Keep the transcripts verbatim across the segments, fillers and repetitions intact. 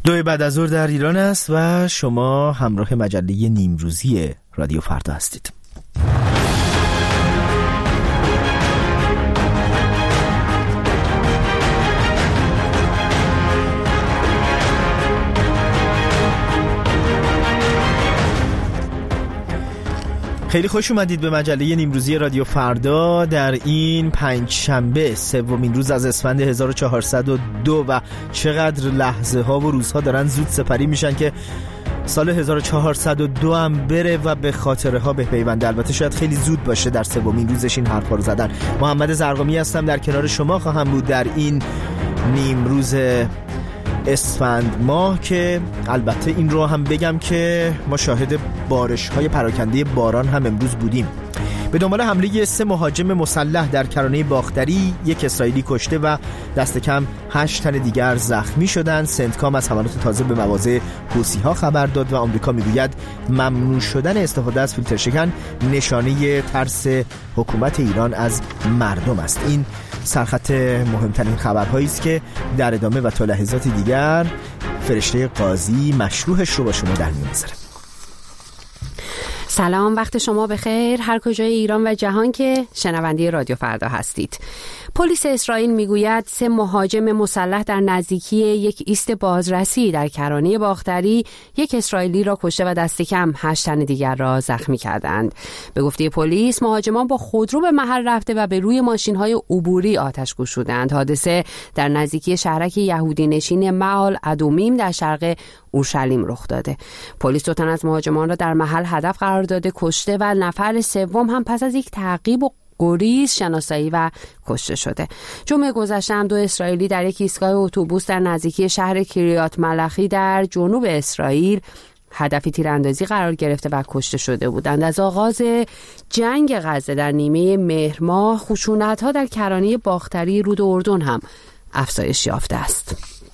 دو بعد از ظهر در ایران است و شما همراه مجله نیمروزی رادیو فردا هستید. خیلی خوش اومدید به مجله نیمروزی رادیو فردا در این پنج شنبه سومین روز از اسفند هزار و چهارصد و دو و چقدر لحظه ها و روزها دارن زود سپری میشن که سال هزار و چهارصد و دو هم بره و به خاطره ها بپیونده. البته شاید خیلی زود باشه در سومین روزش این حرفا رو زدن. محمد زرقامی هستم، در کنار شما خواهم بود در این نیمروز اسفند ماه که البته این رو هم بگم که ما شاهد بارش های پراکنده باران هم امروز بودیم. به دنبال حمله سه مهاجم مسلح در کرانه باختری یک اسرائیلی کشته و دست کم هشت تن دیگر زخمی شدند. سنتکام از حملات تازه به مواضع حوثی ها خبر داد و آمریکا میگوید ممنوع شدن استفاده از فیلتر شکن نشانه ترس حکومت ایران از مردم است. این سرخط مهمترین خبرهایی است که در ادامه و تا لحظات دیگر فرشته قاضی مشروحش رو با شما در میون میذاره. سلام، وقت شما بخیر هر کجای ایران و جهان که شنونده رادیو فردا هستید. پلیس اسرائیل میگوید سه مهاجم مسلح در نزدیکی یک ایست بازرسی در کرانه باختری یک اسرائیلی را کشته و دست کم هشت تن دیگر را زخمی کردند. به گفته پلیس مهاجمان با خودرو به محل رفته و به روی ماشین‌های عبوری آتش گشودند. حادثه در نزدیکی شهرک یهودی نشین معال ادومیم در شرق اورشلیم رخ داده. پلیس دو تن از مهاجمان را در محل هدف قرار داده کشته و نفر سوم هم پس از یک تعقیب و گریز شناسایی و کشته شده. جمعه گذشته هم دو اسرائیلی در یک ایستگاه اتوبوس در نزدیکی شهر کریات ملخی در جنوب اسرائیل هدفی تیراندازی قرار گرفته و کشته شده بودند. از آغاز جنگ غزه در نیمه مهر ماه خشونت‌ها در کرانه باختری رود اردن هم افزایش یافته است.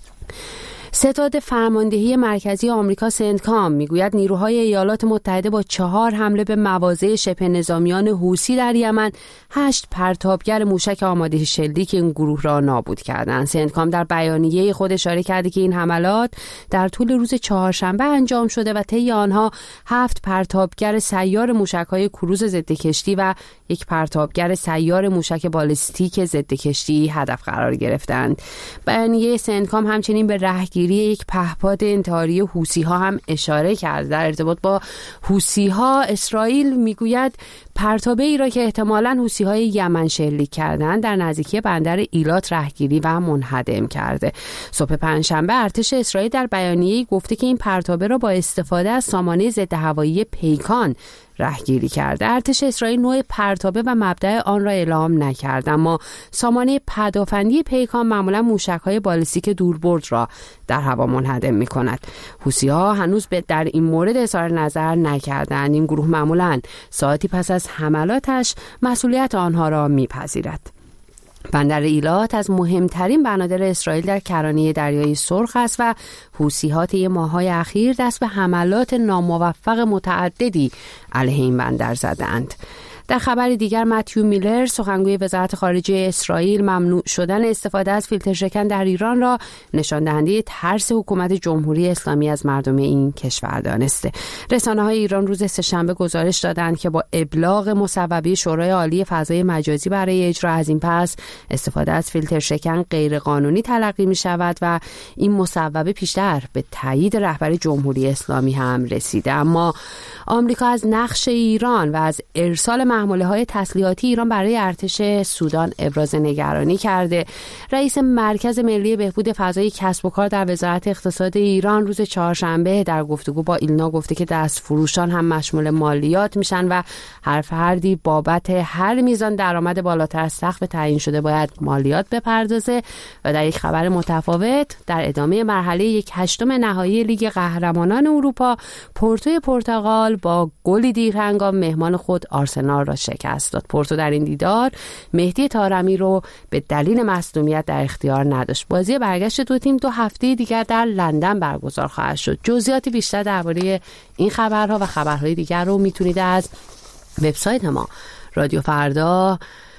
ستاد فرماندهی مرکزی آمریکا سنتکام میگوید نیروهای ایالات متحده با چهار حمله به مواضع شبه نظامیان حوثی در یمن هشت پرتابگر موشک آماده شلیک این گروه را نابود کردند. سنتکام در بیانیه خود اشاره کرده که این حملات در طول روز چهارشنبه انجام شده و طی آنها هفت پرتابگر سیار موشک‌های کروز ضد کشتی و یک پرتابگر سیار موشک بالستیک ضد کشتی هدف قرار گرفتند. بیانیه سنتکام همچنین به رهگیری یک پهپاد انتحاری حوثی ها هم اشاره کرد. در ارتباط با حوثی ها اسرائیل میگوید پرتابه ای را که احتمالاً حوثی های یمن شلیک کردند در نزدیکی بندر ایلات رهگیری و منهدم کرده. صبح پنجشنبه ارتش اسرائیل در بیانیه‌ای گفته که این پرتابه را با استفاده از سامانه ضد هوایی پیکان رهگیری کرده. ارتش اسرائیل نوع پرتابه و مبدأ آن را اعلام نکرد، اما سامانه پدافندی پیکان معمولا موشک‌های بالستیک دوربرد را در هوا منهدم می‌کند. حوثی‌ها هنوز به در این مورد اظهار نظر نکردند. این گروه معمولا ساعتی پس از حملاتش مسئولیت آنها را می‌پذیرد. بندر ایلات از مهمترین بنادر اسرائیل در کرانه دریای سرخ است و حوثی‌ها طی ماه‌های اخیر دست به حملات ناموفق متعددی علیه این بندر زدند. در خبر دیگر متیو میلر سخنگوی وزارت خارجه اسرائیل ممنوع شدن استفاده از فیلتر شکن در ایران را نشان دهنده ترس حکومت جمهوری اسلامی از مردم این کشور دانسته. رسانه‌های ایران روز سه‌شنبه گزارش دادند که با ابلاغ مصوبه شورای عالی فضای مجازی برای اجرا از این پس استفاده از فیلتر شکن غیرقانونی تلقی می شود و این مصوبه پیشتر به تایید رهبر جمهوری اسلامی هم رسیده. اما آمریکا از نقش ایران و از ارسال محموله‌های تسلیحاتی ایران برای ارتش سودان ابراز نگرانی کرده. رئیس مرکز ملی بهبود فضای کسب و کار در وزارت اقتصاد ایران روز چهارشنبه در گفتگو با ایلنا گفته که دستفروشان هم مشمول مالیات میشن و هر فردی بابت هر میزان درآمد بالاتر از سقف تعیین شده باید مالیات بپردازه. و در یک خبر متفاوت در ادامه مرحله یک هشتم نهایی لیگ قهرمانان اروپا پورتوی پرتغال با گلی دیرهنگام مهمان خود آرسنال را شکست داد. پورتو در این دیدار مهدی طارمی رو به دلیل مصدومیت در اختیار نداشت. بازی برگشت دو تیم دو هفته دیگر در لندن برگزار خواهد شد. جزئیات بیشتر درباره این خبرها و خبرهای دیگر رو میتونید از وبسایت ما رادیو فردا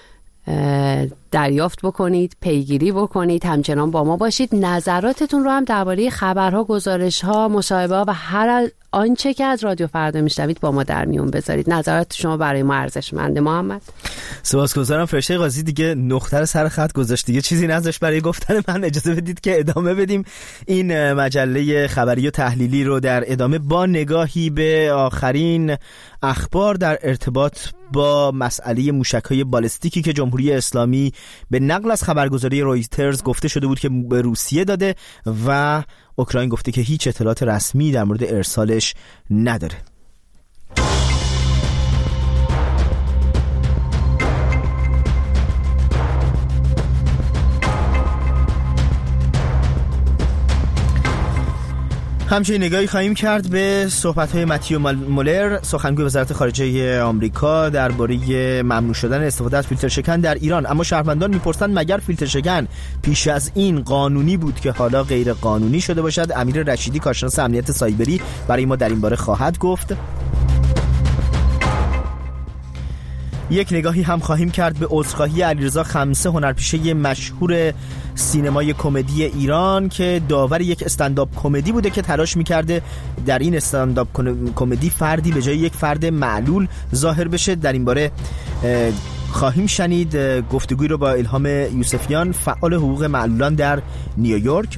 دریافت بکنید، پیگیری بکنید، همچنان با ما باشید. نظراتتون رو هم درباره خبرها، گزارش‌ها، مصاحبه‌ها و هر آنچه که از رادیو فردا میشنوید با ما در میون بذارید. نظرات شما برای ما ارزشمنده. محمد سپاسگزارم. فرشته قاضی دیگه نقطه سر خط گذاشت، دیگه چیزی نذاشت برای گفتن من. اجازه بدید که ادامه بدیم این مجله خبری و تحلیلی رو در ادامه با نگاهی به آخرین اخبار در ارتباط با مسئله موشک‌های بالستیکی که جمهوری اسلامی به نقل از خبرگزاری رویترز گفته شده بود که به روسیه داده و اوکراین گفته که هیچ اطلاعات رسمی در مورد ارسالش نداره. همچنین نگاهی خواهیم کرد به صحبت‌های متیو مولر، سخنگوی وزارت خارجه آمریکا درباره ممنوع شدن استفاده از فیلتر شکن در ایران. اما شهروندان می‌پرسند مگر فیلتر شکن پیش از این قانونی بود که حالا غیر قانونی شده باشد؟ امیر رشیدی، کارشناس امنیت سایبری، برای ما در این باره خواهد گفت. یک نگاهی هم خواهیم کرد به عذرخواهی علیرضا خمسه، هنرپیشه مشهور سینمای کمدی ایران که داور یک استندآپ کمدی بوده که تلاش می‌کرده در این استندآپ کمدی فردی به جای یک فرد معلول ظاهر بشه. در این باره خواهیم شنید گفتگوی رو با الهام یوسفیان، فعال حقوق معلولان در نیویورک.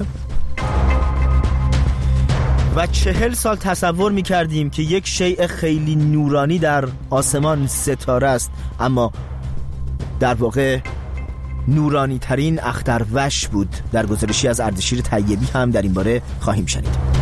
و چهل سال تصور می‌کردیم که یک شیء خیلی نورانی در آسمان ستاره است، اما در واقع نورانی ترین اختروش بود. در گزارشی از اردشیر طیبی هم در این باره خواهیم شنید.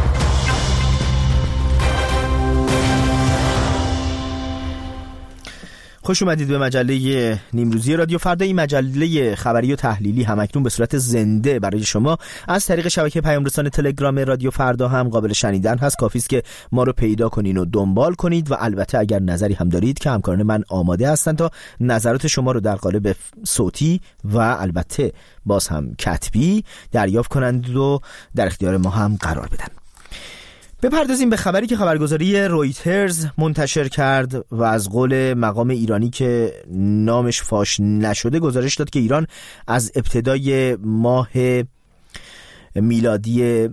خوش اومدید به مجله نیمروزی رادیو فردا. این مجله خبری و تحلیلی همکنون به صورت زنده برای شما از طریق شبکه پیام رسان تلگرام رادیو فردا هم قابل شنیدن هست. کافی است که ما رو پیدا کنین و دنبال کنید و البته اگر نظری هم دارید که همکاران من آماده هستند تا نظرات شما رو در قالب صوتی و البته باز هم کتبی دریافت کنند و در اختیار ما هم قرار بدن. بپردازیم به خبری که خبرگزاری رویترز منتشر کرد و از قول مقام ایرانی که نامش فاش نشده گزارش داد که ایران از ابتدای ماه میلادی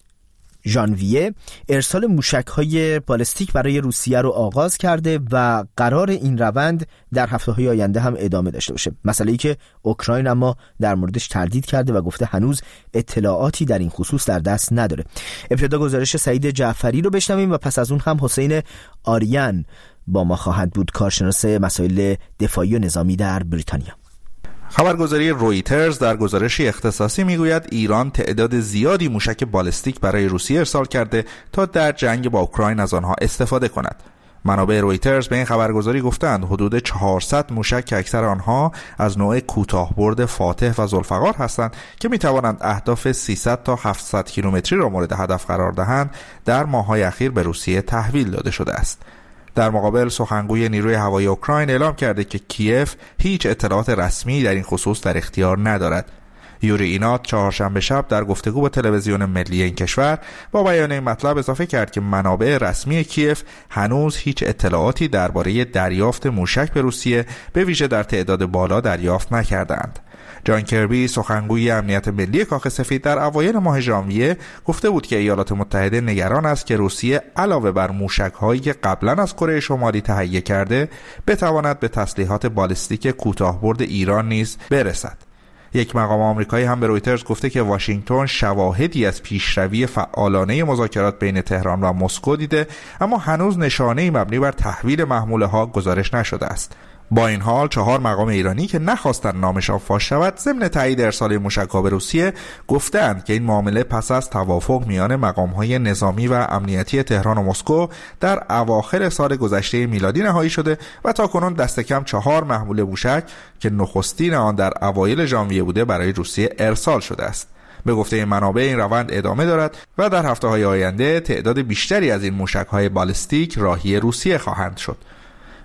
ژانویه ارسال موشک‌های بالستیک برای روسیه رو آغاز کرده و قرار این روند در هفته‌های آینده هم ادامه داشته باشه. مسئله‌ای که اوکراین اما در موردش تردید کرده و گفته هنوز اطلاعاتی در این خصوص در دست نداره. ابتدا گزارش سعید جعفری رو بشنویم و پس از اون هم حسین آریان با ما خواهد بود، کارشناس مسائل دفاعی و نظامی در بریتانیا. خبرگزاری رویترز در گزارشی اختصاصی میگوید ایران تعداد زیادی موشک بالستیک برای روسیه ارسال کرده تا در جنگ با اوکراین از آنها استفاده کند. منابع رویترز به این خبرگزاری گفتند حدود چهارصد موشک که اکثر آنها از نوع کوتاه‌برد فاتح و ذوالفقار هستند که میتوانند اهداف سیصد تا هفتصد کیلومتری را مورد هدف قرار دهند در ماه‌های اخیر به روسیه تحویل داده شده است. در مقابل سخنگوی نیروی هوایی اوکراین اعلام کرده که کیف هیچ اطلاعات رسمی در این خصوص در اختیار ندارد. یوری اینات چهارشنبه شب در گفتگو با تلویزیون ملی این کشور با بیان این مطلب اضافه کرد که منابع رسمی کیف هنوز هیچ اطلاعاتی درباره دریافت موشک به روسیه به ویژه در تعداد بالا دریافت نکردند. جان کربی سخنگوی امنیت ملی کاخ سفید در اوایل ماه ژانویه گفته بود که ایالات متحده نگران است که روسیه علاوه بر موشک‌هایی که قبلا از کره شمالی تهیه کرده بتواند به تسلیحات بالستیک کوتاه‌برد ایران نیز برسد. یک مقام آمریکایی هم به رویترز گفته که واشنگتن شواهدی از پیشروی فعالانه مذاکرات بین تهران و مسکو دیده، اما هنوز نشانه‌ای مبنی بر تحویل محموله‌ها گزارش نشده است. با این حال چهار مقام ایرانی که نخواستند نامشان فاش شود ضمن تایید ارسال موشک‌ها به روسیه گفتند که این معامله پس از توافق میان مقام‌های نظامی و امنیتی تهران و مسکو در اواخر سال گذشته میلادی نهایی شده و تاکنون دست کم چهار محموله موشک که نخستین آن در اوایل ژانویه بوده برای روسیه ارسال شده است. به گفته این منابع این روند ادامه دارد و در هفته‌های آینده تعداد بیشتری از این موشک‌های بالستیک راهی روسیه خواهند شد.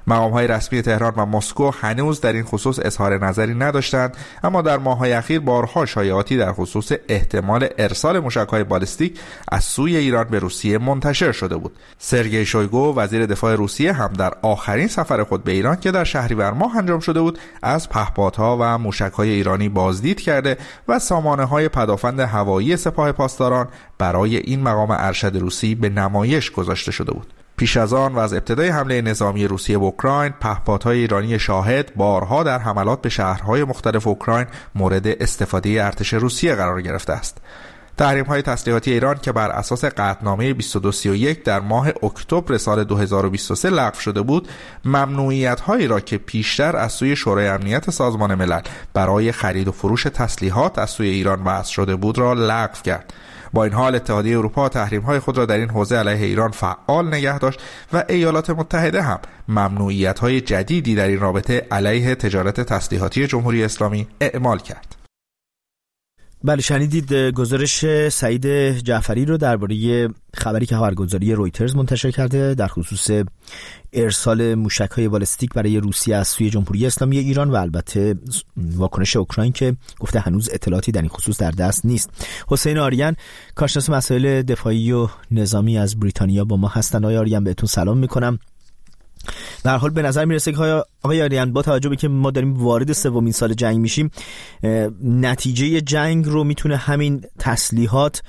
مقام‌های رسمی تهران و مسکو هنوز در این خصوص اظهار نظری نداشتند، اما در ماه‌های اخیر بارها شایعاتی در خصوص احتمال ارسال موشک‌های بالستیک از سوی ایران به روسیه منتشر شده بود. سرگئی شویگو وزیر دفاع روسیه هم در آخرین سفر خود به ایران که در شهریور ماه انجام شده بود، از پهپادها و موشک‌های ایرانی بازدید کرده و سامانه‌های پدافند هوایی سپاه پاسداران برای این مقام ارشد روسی به نمایش گذاشته شده بود. پیش از آن و از ابتدای حمله نظامی روسیه به اوکراین، پهپادهای ایرانی شاهد بارها در حملات به شهرهای مختلف اوکراین مورد استفاده ارتش روسیه قرار گرفته است. تحریم‌های تسلیحاتی ایران که بر اساس قطعنامه بیست و دو سی و یک در ماه اکتبر سال دو هزار و بیست و سه لغو شده بود، ممنوعیت‌هایی را که پیشتر از سوی شورای امنیت سازمان ملل برای خرید و فروش تسلیحات از سوی ایران وضع شده بود را لغو کرد. با این حال اتحادیه اروپا تحریم‌های خود را در این حوزه علیه ایران فعال نگه داشت و ایالات متحده هم ممنوعیت‌های جدیدی در این رابطه علیه تجارت تسلیحاتی جمهوری اسلامی اعمال کرد. بله، شنیدید گزارش سعید جعفری رو درباره خبری که خبرگزاری رویترز منتشر کرده در خصوص ارسال موشک‌های بالستیک برای روسیه از سوی جمهوری اسلامی ایران و البته واکنش اوکراین که گفته هنوز اطلاعاتی در این خصوص در دست نیست. حسین آریان، کارشناس مسائل دفاعی و نظامی از بریتانیا با ما هستن. آقای آریان بهتون سلام میکنم. در حال به نظر میرسه که آقای آریان با توجه به که ما داریم وارد سومین سال جنگ میشیم، نتیجه جنگ رو میتونه همین تسلیحات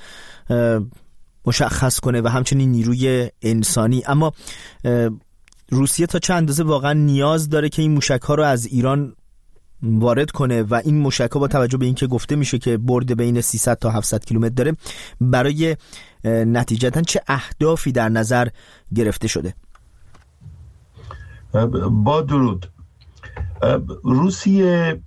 مشخص کنه و همچنین نیروی انسانی. اما روسیه تا چند اندازه واقعا نیاز داره که این موشک‌ها رو از ایران وارد کنه و این موشک‌ها با توجه به اینکه گفته میشه که برد بین سیصد تا هفتصد کیلومتر داره، برای نتیجتاً چه اهدافی در نظر گرفته شده؟ با درود. روسیه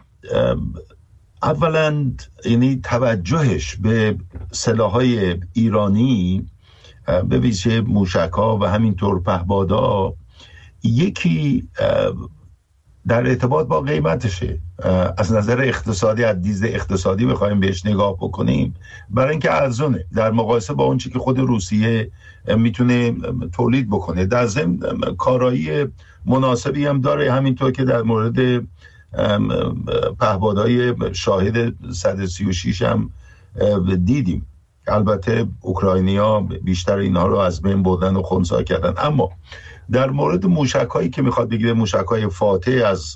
اولا یعنی توجهش به سلاح‌های ایرانی به ویژه موشک‌ها و همینطور پهپادها یکی در ارتباط با قیمتشه. از نظر اقتصادی، از دید اقتصادی بخوایم بهش نگاه بکنیم، برای اینکه ارزونه در مقایسه با اون چیزی که خود روسیه میتونه تولید بکنه. در ضمن کارایی مناسبی هم داره، همینطور که در مورد پهپادهای شاهد صد و سی و شش هم دیدیم. البته اوکراینیا بیشتر اینها رو از بین بردن و خنثی کردن. اما در مورد موشک‌هایی که میخواد بگیره، موشک‌های فاتح از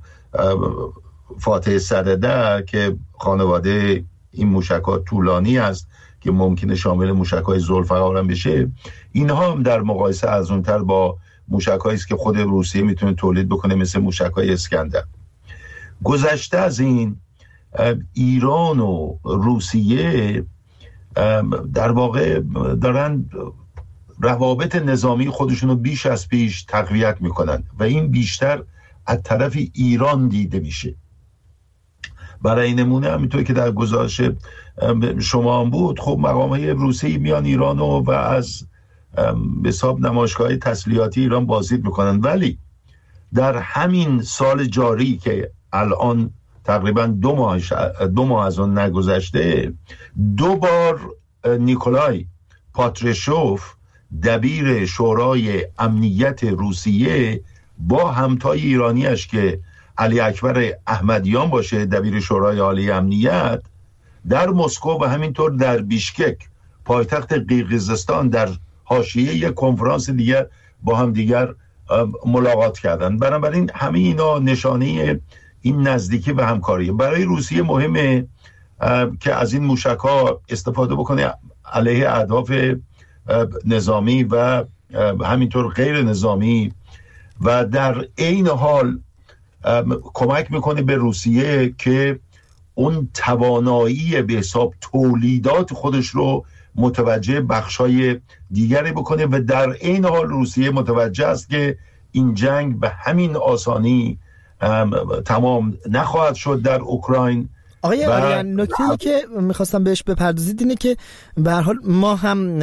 فاتح صدده که خانواده این موشک‌ها طولانی است که ممکنه شامل موشک‌های ذوالفقار هم بشه، اینها هم در مقایسه ارزان‌تر با موشک‌هایی است که خود روسیه میتونه تولید بکنه، مثل موشک‌های اسکندر. گذشته از این، ایران و روسیه در واقع دارن روابط نظامی خودشون رو بیش از پیش تقویت میکنن و این بیشتر از طرف ایران دیده میشه. برای نمونه همینطور که در گزارش شما هم بود، خب مقام‌های روسی میان ایران و از به حساب نمایشگاه تسلیحاتی ایران بازدید میکنن، ولی در همین سال جاری که الان تقریبا دو ماه دو ماه از اون نگذشته، دو بار نیکولای پاترشوف دبیر شورای امنیت روسیه با همتای ایرانیش که علی اکبر احمدیان باشه دبیر شورای عالی امنیت، در مسکو و همینطور در بیشکک پایتخت قرقیزستان در حاشیه یک کنفرانس دیگر با هم دیگر ملاقات کردن. بنابراین همه اینا نشانه این نزدیکی و همکاری. برای روسیه مهمه که از این موشک‌ها استفاده بکنه علیه اهداف نظامی و همینطور غیر نظامی و در عین حال کمک میکنه به روسیه که اون توانایی به حساب تولیدات خودش رو متوجه بخشای دیگری بکنه و در عین حال روسیه متوجه است که این جنگ به همین آسانی تمام نخواهد شد در اوکراین. آقای آریان، نکته‌ای که میخواستم بهش بپردازید اینه که به هر حال ما هم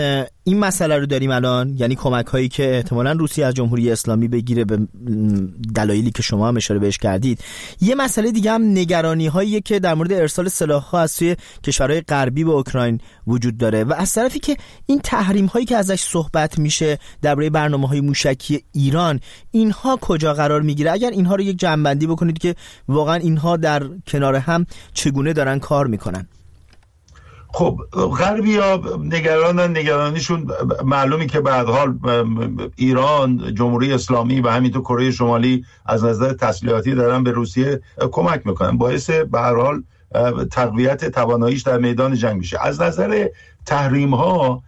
این مسئله رو داریم الان، یعنی کمک هایی که احتمالاً روسیه از جمهوری اسلامی بگیره به دلایلی که شما هم اشاره بهش کردید. یه مسئله دیگه هم نگرانی هایی که در مورد ارسال سلاح ها از سوی کشورهای غربی به اوکراین وجود داره و از طرفی که این تحریم هایی که ازش صحبت میشه درباره برنامه‌های موشکی ایران، اینها کجا قرار میگیره؟ اگر اینها رو یک جمع‌بندی بکنید که واقعا اینها در کنار هم چگونه دارن کار میکنن. خب غربی‌ها نگرانن، نگرانیشون معلومی که به هر حال ایران، جمهوری اسلامی و همینطور کره شمالی از نظر تسلیحاتی دارن به روسیه کمک میکنن، باعث به هر حال تقویت تواناییش در میدان جنگ میشه. از نظر تحریم ها،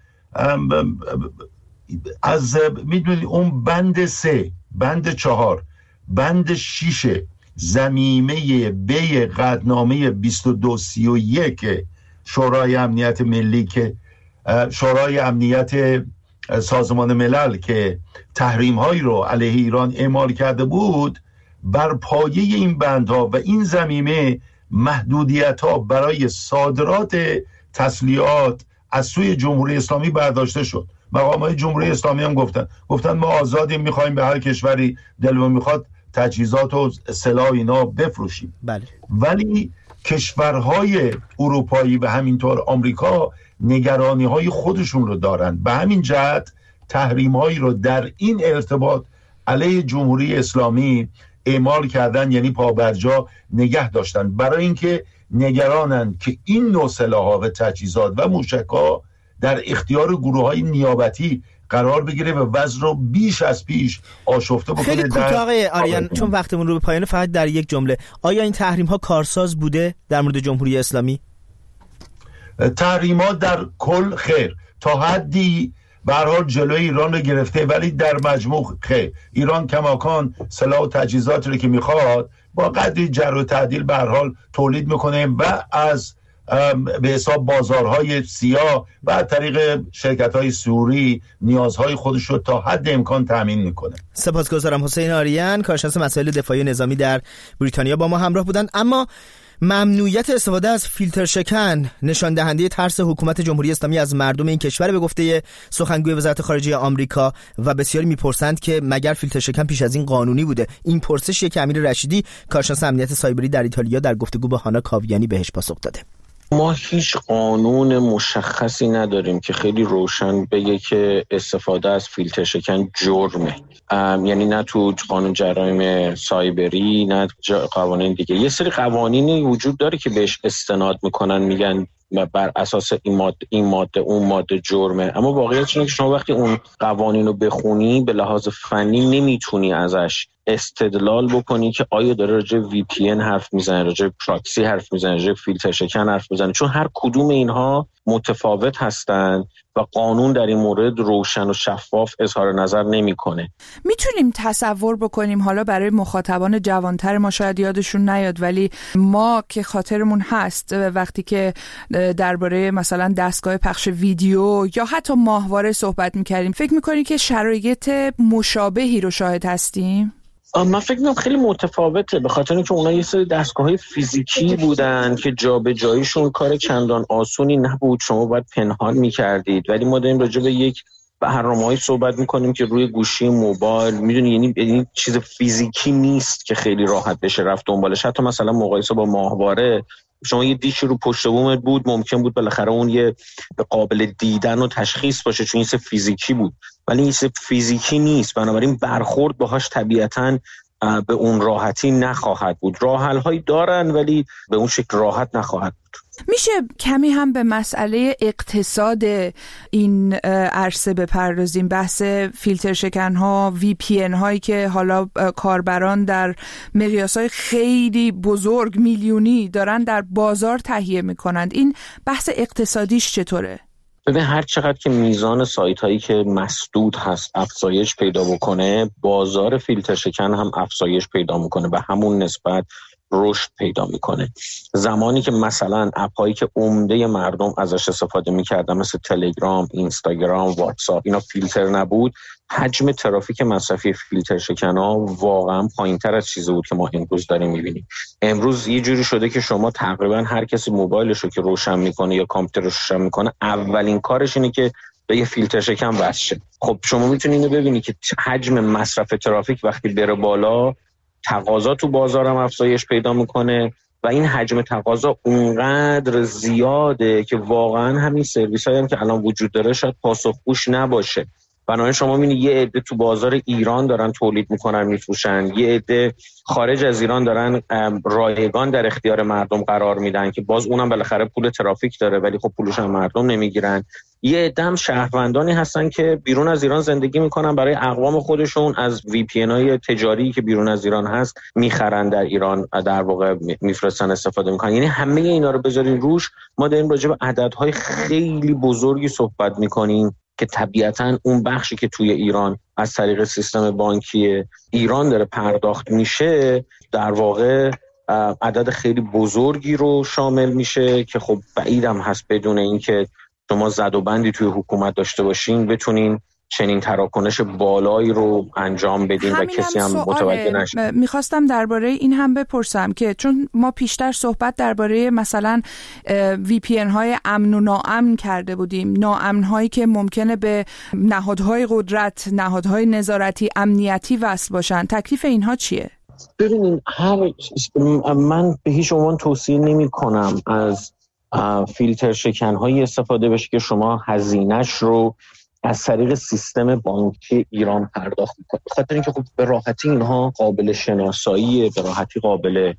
از میدونید اون بند سه، بند چهار، بند شیش ضمیمه بی قطعنامه بیست و دو سی و یک شورای امنیت ملی که شورای امنیت سازمان ملل که تحریم هایی رو علیه ایران اعمال کرده بود، بر پایه این بندها و این ضمیمه محدودیت ها برای صادرات تسلیحات از سوی جمهوری اسلامی برداشته شد. مقامات جمهوری اسلامی هم گفتن گفتن ما آزادیم، میخوایم به هر کشوری دلمون میخواد تجهیزات و سلاح اینا بفروشیم. بله. ولی کشورهای اروپایی و همینطور آمریکا نگرانی‌های خودشون رو دارن، به همین جهت تحریم‌هایی رو در این ارتباط علیه جمهوری اسلامی اعمال کردن، یعنی پابرجا نگه داشتن، برای اینکه نگرانن که این نوع سلاح‌ها و تجهیزات و موشک‌ها در اختیار گروه‌های نیابتی قرار بگیره و وضع رو بیش از پیش آشفته بکنه. خیلی کوتاه آقای آریان، چون وقتمون رو به پایان، فقط در یک جمله، آیا این تحریم ها کارساز بوده در مورد جمهوری اسلامی؟ تحریم ها در کل خیر، تا حدی به هر حال جلوی ایران رو گرفته، ولی در مجموع خیر. ایران کماکان سلاح و تجهیزات رو که میخواد با قدری جر و تعدیل به هر حال تولید میکنه و از به حساب بازارهای سیاه و از طریق شرکت‌های سوری نیازهای خودش رو تا حد امکان تامین میکنه. سپاسگزارم. حسین آریان، کارشناس مسائل دفاعی نظامی در بریتانیا با ما همراه بودند. اما ممنوعیت استفاده از فیلتر شکن نشان دهنده ترس حکومت جمهوری اسلامی از مردم این کشور به گفته سخنگوی وزارت خارجه آمریکا، و بسیاری میپرسند که مگر فیلتر شکن پیش از این قانونی بوده؟ این پرسشی که امیر رشیدی، کارشناس امنیت سایبری در ایتالیا، در گفتگو با هانا کاویانی بهش پاسخ داده. ما هیچ قانون مشخصی نداریم که خیلی روشن بگه که استفاده از فیلتر شکن جرمه، یعنی نه تو قانون جرایم سایبری نه قوانین دیگه. یه سری قوانینی وجود داره که بهش استناد میکنن، میگن بر اساس این ماده این ماده اون ماده جرمه، اما واقعیت اینه که شما وقتی اون قوانین رو بخونی به لحاظ فنی نمیتونی ازش استدلال بکنی که آیا داره راجع وی پی ان حرف میزنه، راجع پراکسی حرف میزنه، راجع فیلتر شکن حرف میزنه، چون هر کدوم اینها متفاوت هستند و قانون در این مورد روشن و شفاف اظهار نظر نمیکنه. میتونیم تصور بکنیم، حالا برای مخاطبان جوانتر ما شاید یادشون نیاد، ولی ما که خاطرمون هست وقتی که درباره مثلا دستگاه پخش ویدیو یا حتی ماهواره صحبت میکردیم، فکر میکنیم که شرایط مشابهی رو شاهد هستیم؟ من فکر می‌کنم خیلی متفاوته، به خاطر اینکه اونا یه سری دستگاه‌های فیزیکی بودن که جابجاییشون کار چندان آسونی نبود، شما باید پنهان می‌کردید، ولی ما داریم راجع به یک برنامه‌ای صحبت می‌کنیم که روی گوشی موبایل، می‌دونی، یعنی این چیز فیزیکی نیست که خیلی راحت بشه رفت دنبالش. حتی مثلا مقایسه با ماهواره، شما یه دیشی رو پشت بومت بود، ممکن بود بالاخره اون یه قابل دیدن و تشخیص باشه چون این چیز فیزیکی بود، ولی این چیز فیزیکی نیست، بنابراین برخورد باهاش طبیعتاً به اون راحتی نخواهد بود. راه حل‌هایی دارن ولی به اون شکل راحت نخواهد بود. میشه کمی هم به مسئله اقتصاد این عرصه بپردازیم؟ بحث فیلتر شکن ها، وی پی ان هایی که حالا کاربران در مقیاس های خیلی بزرگ میلیونی دارن در بازار تهیه میکنند، این بحث اقتصادیش چطوره؟ ببین هر چقدر که میزان سایت هایی که مسدود هست افزایش پیدا بکنه، بازار فیلتر شکن هم افزایش پیدا میکنه، به همون نسبت رشد پیدا میکنه. زمانی که مثلا اپ هایی که عمده مردم ازش استفاده میکردن مثل تلگرام، اینستاگرام، واتساپ، اینا فیلتر نبود، حجم ترافیک مصرفی فیلتر شکن‌ها واقعا پایین‌تر از چیزی بود که ما امروز داریم می‌بینیم. امروز یه جوری شده که شما تقریبا هر کسی موبایلش رو که روشن میکنه یا کامپیوترش روشن میکنه، اولین کارش اینه که به یه فیلتر شکن وصل شه. خب شما میتونید اینو ببینید که حجم مصرف ترافیک وقتی بره بالا، تقاضا تو بازارم افزایش پیدا میکنه و این حجم تقاضا اونقدر زیاده که واقعا همین سرویس هایی هم که الان وجود داره شاید پاسخگوش نباشه. بنابراین شما میبینید یه عده تو بازار ایران دارن تولید میکنن میفروشن، یه عده خارج از ایران دارن رایگان در اختیار مردم قرار میدن که باز اونم بالاخره پول ترافیک داره ولی خب پولش هم مردم نمیگیرن. یه عده هم شهروندانی هستن که بیرون از ایران زندگی میکنن، برای اقوام خودشون از وی پی ان های تجاری که بیرون از ایران هست میخرن در ایران، در واقع میفرستن استفاده میکنن. یعنی همه اینا رو بذارین روش، ما داریم راجع به عددهای خیلی بزرگی صحبت میکنیم که طبیعتاً اون بخشی که توی ایران از طریق سیستم بانکی ایران داره پرداخت میشه در واقع عدد خیلی بزرگی رو شامل میشه که خب بعیدم هست بدون اینکه شما زد و بندی توی حکومت داشته باشین بتونین چنین تراکنش بالایی رو انجام بدین و کسی هم متوجه نشه. میخواستم درباره این هم بپرسم که چون ما پیشتر صحبت درباره مثلا وی پی ان های امن و ناامن کرده بودیم، ناامن هایی که ممکنه به نهادهای قدرت، نهادهای نظارتی، امنیتی وصل باشن، تکلیف اینها چیه؟ ببینین هر من به هیچ عنوان توصیه نمی کنم از فیلتر شکن هایی استفاده بشه که شما هزینه‌اش رو از طریق سیستم بانکی ایران پرداخت میکنه، بخاطر اینکه خب به راحتی اینها قابل شناسایی، به راحتی قابل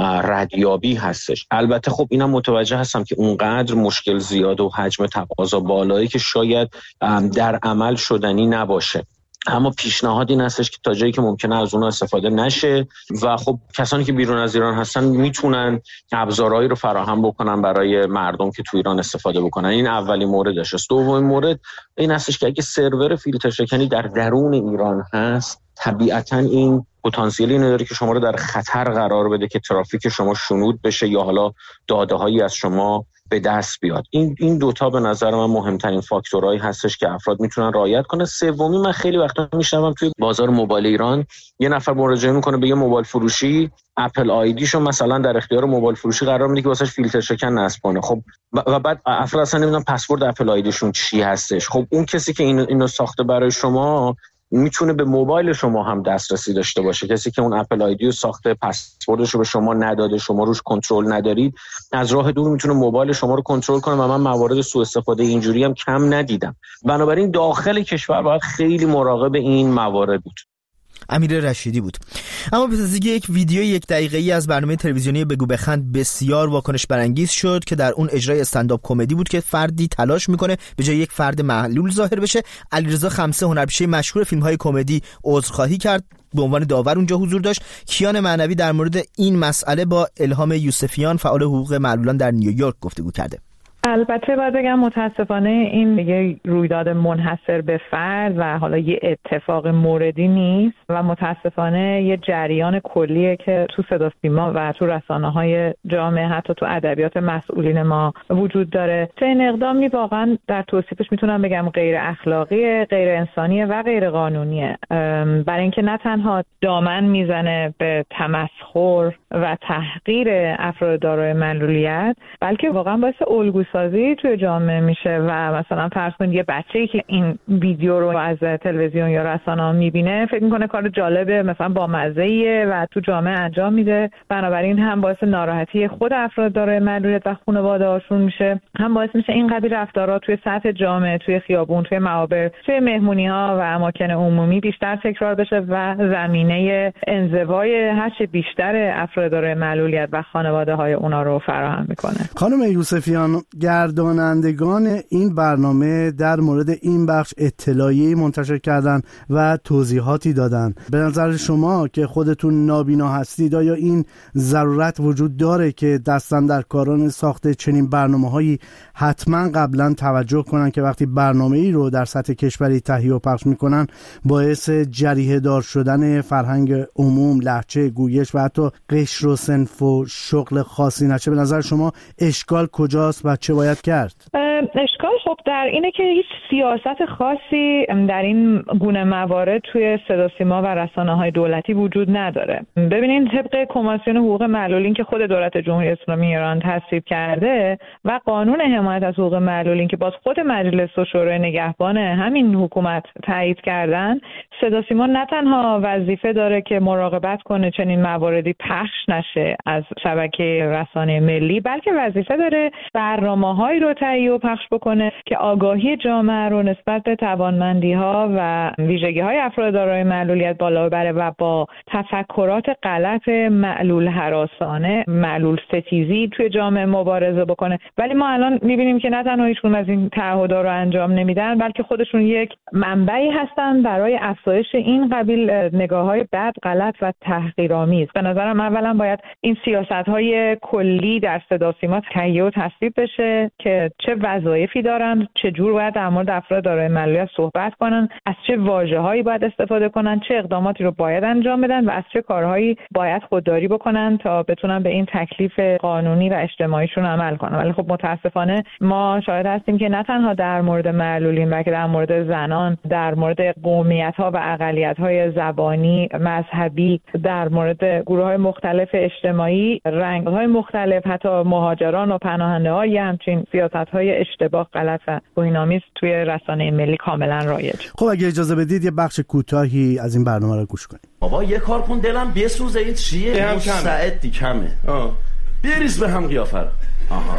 ردیابی هستش. البته خب اینم متوجه هستم که اونقدر مشکل زیاد و حجم تقاضا بالایی که شاید در عمل شدنی نباشه، اما پیشنهاد این هستش که تا جایی که ممکنه از اونها استفاده نشه و خب کسانی که بیرون از ایران هستن میتونن ابزارهایی رو فراهم بکنن برای مردم که تو ایران استفاده بکنن. این اولی موردش است. دومین مورد این هستش که اگه سرور فیلتر شکنی در درون ایران هست، طبیعتاً این پتانسیلی نداره که شما رو در خطر قرار بده که ترافیک شما شنود بشه یا حالا داده‌هایی از شما به دست بیاد. این این دوتا به نظر من مهمترین فاکتورهایی هستش که افراد میتونن رعایت کنن. سومی، من خیلی وقتا میشنوم توی بازار موبایل ایران یه نفر مراجعه میکنه به یه موبایل فروشی، اپل آیدیشو مثلا در اختیار موبایل فروشی قرار میده که واسش فیلتر شکن نصب کنه. خب و بعد افراد اصلا نمیدونن پسورد اپل آیدیشون چی هستش. خب اون کسی که اینو اینو ساخته برای شما میتونه به موبایل شما هم دسترسی داشته باشه. کسی که اون اپل آیدی رو ساخته، پسوردش رو به شما نداده، شما روش کنترل ندارید، از راه دور میتونه موبایل شما رو کنترل کنه و من موارد سوء استفاده اینجوری هم کم ندیدم. بنابراین داخل کشور باید خیلی مراقب این موارد بود. امیر رشیدی بود. اما پس از یک ویدیو یک دقیقه‌ای از برنامه تلویزیونی بگو بخند بسیار واکنش برانگیز شد که در اون اجرای استندآپ کمدی بود که فردی تلاش میکنه به جای یک فرد معلول ظاهر بشه. علیرضا خمسه، هنرپیشه مشهور فیلم‌های کمدی، عذرخواهی کرد، به عنوان داور اونجا حضور داشت. کیان معنوی در مورد این مسئله با الهام یوسفیان، فعال حقوق معلولان در نیویورک، گفتگو کرده. البته باید بگم متاسفانه این یه رویداد منحصر به فرد و حالا یه اتفاق موردی نیست و متاسفانه یه جریان کلیه که تو صدا سیما و تو رسانه‌های جامعه، حتی تو ادبیات مسئولین ما وجود داره. چه اقدامی واقعا در توصیفش میتونم بگم غیر اخلاقیه، غیر انسانیه و غیر قانونیه، برای اینکه نه تنها دامن میزنه به تمسخر و تحقیر افراد دارای معلولیت، بلکه واقعا باعث الگو سازی توی جامعه میشه و مثلا فرض کنید یه بچه‌ای که این ویدیو رو از تلویزیون یا رسانه‌ها میبینه فکر میکنه کار جالبه، مثلا با مزه‌ایه و تو جامعه انجام میده. بنابراین هم باعث ناراحتی خود افراد دارای معلولیت و خانواده‌هاشون میشه، هم باعث میشه این قبیل رفتارها توی سطح جامعه، توی خیابون، توی معابر، توی مهمونی‌ها و اماکن عمومی بیشتر تکرار بشه و زمینه انزوای هرچه بیشتر افراد دارای معلولیت و خانواده‌های اونا رو فراهم میکنه. خانم یوسفیان، گردانندگان این برنامه در مورد این بخش اطلاعیه‌ای منتشر کردن و توضیحاتی دادن. به نظر شما که خودتون نابینا هستید، آیا این ضرورت وجود داره که دستاندرکاران ساخت چنین برنامه‌هایی حتما قبلا توجه کنن که وقتی برنامه‌ای رو در سطح کشوری تهیه و پخش میکنن باعث جریحه دار شدن فرهنگ عموم، لهجه، گویش و حتی قشر و صنف و شغل خاصی نشه؟ به نظر شما اشکال کجاست و چه باید کرد؟ اشکال خب در اینه که هیچ سیاست خاصی در این گونه موارد توی صدا سیما و رسانه‌های دولتی وجود نداره. ببینید طبق کمیسیون حقوق معلولین که خود دولت جمهوری اسلامی ایران تصویب کرده و قانون حمایت از حقوق معلولین که باز خود مجلس و شورای نگهبان همین حکومت تایید کردن، صدا سیما نه تنها وظیفه داره که مراقبت کنه چنین مواردی پخش نشه از شبکه رسانه ملی، بلکه وظیفه داره برنامه‌هایی رو تهیه و پخش بکنه که آگاهی جامعه رو نسبت به توانمندی‌ها و ویژگی‌های افراد دارای معلولیت بالا ببره و با تفکرات غلط معلول هراسانه، معلول ستیزی توی جامعه مبارزه بکنه. ولی ما الان می‌بینیم که نه تنها هیچکدوم از این تعهدات رو انجام نمیدن، بلکه خودشون یک منبعی هستن برای افزایش این قبیل نگاه‌های بد، غلط و تحقیرآمیز. به نظرم اولا باید این سیاست‌های کلی در صدا سیما تهیه و تصویب بشه که چه وظایفی دارن، چه جور باید در مورد افراد دارای معلولیت صحبت کنن، از چه واژه‌هایی باید استفاده کنن، چه اقداماتی رو باید انجام بدن و از چه کارهایی باید خودداری بکنن تا بتونن به این تکلیف قانونی و اجتماعیشون عمل کنن. ولی خب متاسفانه ما شاهد هستیم که نه تنها در مورد معلولین بلکه در مورد زنان، در مورد قومیت‌ها و اقلیت‌های زبانی، مذهبی، در مورد گروه‌های مختلف اجتماعی، رنگ‌های مختلف، حتی مهاجران و پناهنده‌ها، یه همچین سیاست‌های اشتباه، غلط و توهین‌آمیز توی رسانه ملی کاملا رایج. خب اگه اجازه بدید یه بخش کوتاهی از این برنامه رو گوش کنیم. بابا یه کار کن دلم بسوزه، این چیه؟ مستعدی کمه. آه. بریز به هم قیافه رو. آها.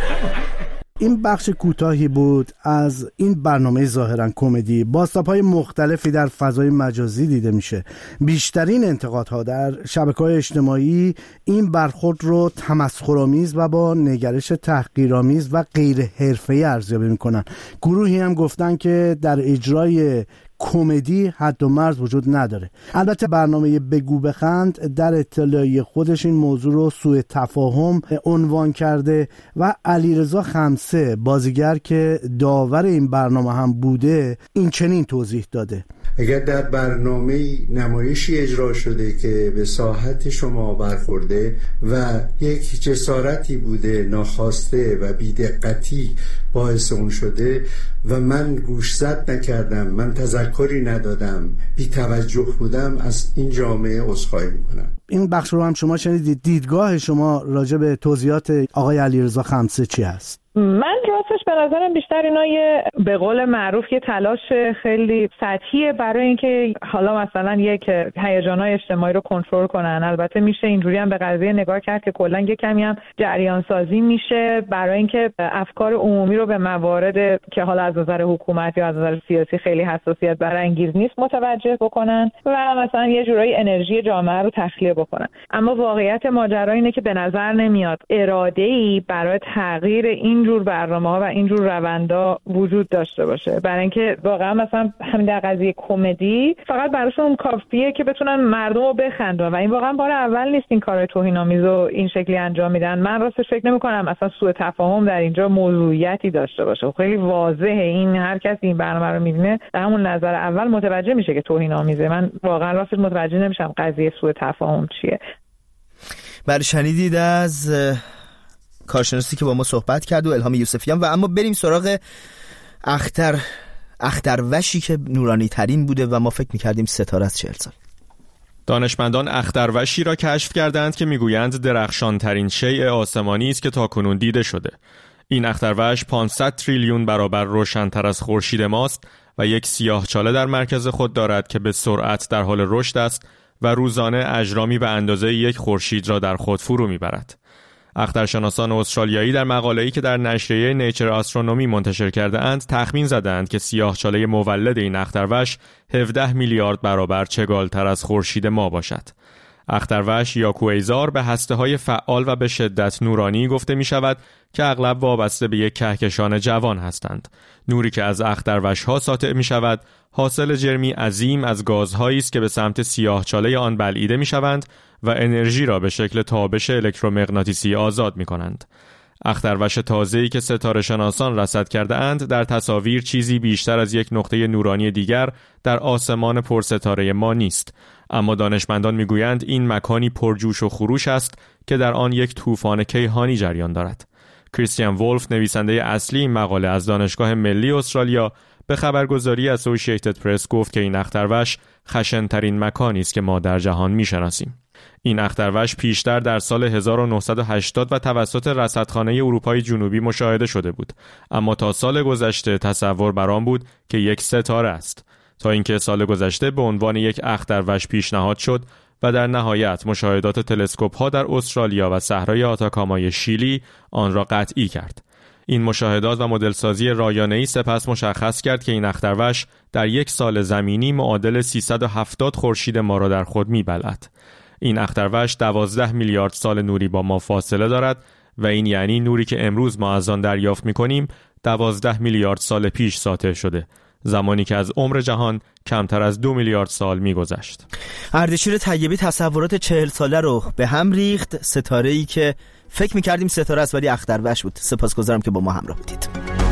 این بخش کوتاهی بود از این برنامه ظاهرا کمدی. بازتاب‌های مختلفی در فضای مجازی دیده میشه. بیشترین انتقادها در شبکه‌های اجتماعی این برخورد رو تمسخرآمیز و با نگرش تحقیرآمیز و غیر حرفه‌ای ارزیابی میکنن. گروهی هم گفتن که در اجرای کمدی حد و مرز وجود نداره. البته برنامه بگو بخند در اطلاعیه خودش این موضوع رو سوء تفاهم عنوان کرده و علیرضا خمسه بازیگر که داور این برنامه هم بوده این چنین توضیح داده: اگر در برنامه نمایشی اجرا شده که به ساحت شما برخورده و یک جسارتی بوده ناخواسته و بی‌دقتی باعث اون شده و من گوشزد نکردم، من تذکری ندادم، بی توجه بودم، از این جامعه عذرخواهی میکنم. این بخش رو هم شما شنیدید. دیدگاه شما راجع به توضیحات آقای علیرضا خمسه چی هست؟ من راستش به نظرم بیشتر اینا یه به قول معروف یه تلاش خیلی سطحیه برای اینکه حالا مثلا یک هیجان‌های اجتماعی رو کنترل کنن. البته میشه اینجوری هم به قضیه نگاه کرد که کلا یه کمی هم جریان سازی میشه برای اینکه افکار عمومی رو به موارد که حالا از نظر حکومت یا از نظر سیاسی خیلی حساسیت برانگیز نیست متوجه بکنن و مثلا یه جورایی انرژی جامعه رو تخلیه بکنن. اما واقعیت ماجرا اینه که به نظر نمیاد اراده‌ای برای تغییر این جور برنامه‌ها و این جور روندا وجود داشته باشه. برای اینکه واقعا مثلا همین در قضیه کمدی فقط براشون کافیه که بتونن مردم رو بخندونن و این واقعا بار اول نیست این کارهای توهین‌آمیز رو این شکلی انجام میدن. من راستش فکر نمی‌کنم اصلا سوء تفاهم در اینجا موضوعیتی داشته باشه. خیلی واضحه، این هر کسی این برنامه رو می‌بینه در همون نظر اول متوجه میشه که توهین‌آمیزه. من واقعا راستش متوجه نمیشم قضیه سوء تفاهم چیه. بله، شنیدید از کارشناسی که با ما صحبت کرد و الهام یوسفیان. و اما بریم سراغ اختر اختروشی که نورانی ترین بوده و ما فکر میکردیم ستاره از چهل سال. دانشمندان اختروشی را کشف کردند که میگویند درخشان ترین شیء آسمانی است که تاکنون دیده شده. این اختروش پانصد تریلیون برابر روشن‌تر از خورشید ماست و یک سیاهچاله در مرکز خود دارد که به سرعت در حال رشد است و روزانه اجرامی به اندازه یک خورشید را در خود فرو میبرد. اخترشناسان استرالیایی در مقاله‌ای که در نشریه نیچر آسترونومی منتشر کرده اند تخمین زدند که سیاهچاله مولد این اختروش هفده میلیارد برابر چگالتر از خورشید ما باشد. اختروش یا کویزار به هسته‌های فعال و به شدت نورانی گفته می شود که اغلب وابسته به یک کهکشان جوان هستند. نوری که از اختروش‌ها ساطع می شود حاصل جرمی عظیم از گازهایی است که به سمت سیاهچاله آن بلعیده می شوند و انرژی را به شکل تابش الکترومغناطیسی آزاد می کنند. اختروش تازه‌ای که ستاره شناسان رصد کرده اند در تصاویر چیزی بیشتر از یک نقطه نورانی دیگر در آسمان پرستاره ما نیست، اما دانشمندان میگویند این مکانی پرجوش و خروش است که در آن یک طوفان کیهانی جریان دارد. کریستیان وولف، نویسنده اصلی این مقاله از دانشگاه ملی استرالیا، به خبرگزاری اسوسییتد پرس گفت که این اختروش خشن‌ترین مکانی است که ما در جهان می‌شناسیم. این اختروش پیشتر در سال هزار و نهصد و هشتاد و توسط رصدخانه اروپای جنوبی مشاهده شده بود، اما تا سال گذشته تصور بر آن بود که یک ستاره است، تا اینکه سال گذشته به عنوان یک اختروش پیشنهاد شد و در نهایت مشاهدات تلسکوپ‌ها در استرالیا و صحرای آتاکامای شیلی آن را قطعی کرد. این مشاهدات و مدلسازی رایانه‌ای سپس مشخص کرد که این اختروش در یک سال زمینی معادل سیصد و هفتاد خورشید ما را در خود می‌بلعد. این اختروش دوازده میلیارد سال نوری با ما فاصله دارد و این یعنی نوری که امروز ما از آن دریافت می‌کنیم دوازده میلیارد سال پیش ساطع شده، زمانی که از عمر جهان کمتر از دو میلیارد سال می‌گذشت. اردشیر طیبی تصورات چهل ساله رو به هم ریخت، ستاره‌ای که فکر می‌کردیم ستاره است ولی اختروش بود. سپاسگزارم که با ما همراه بودید.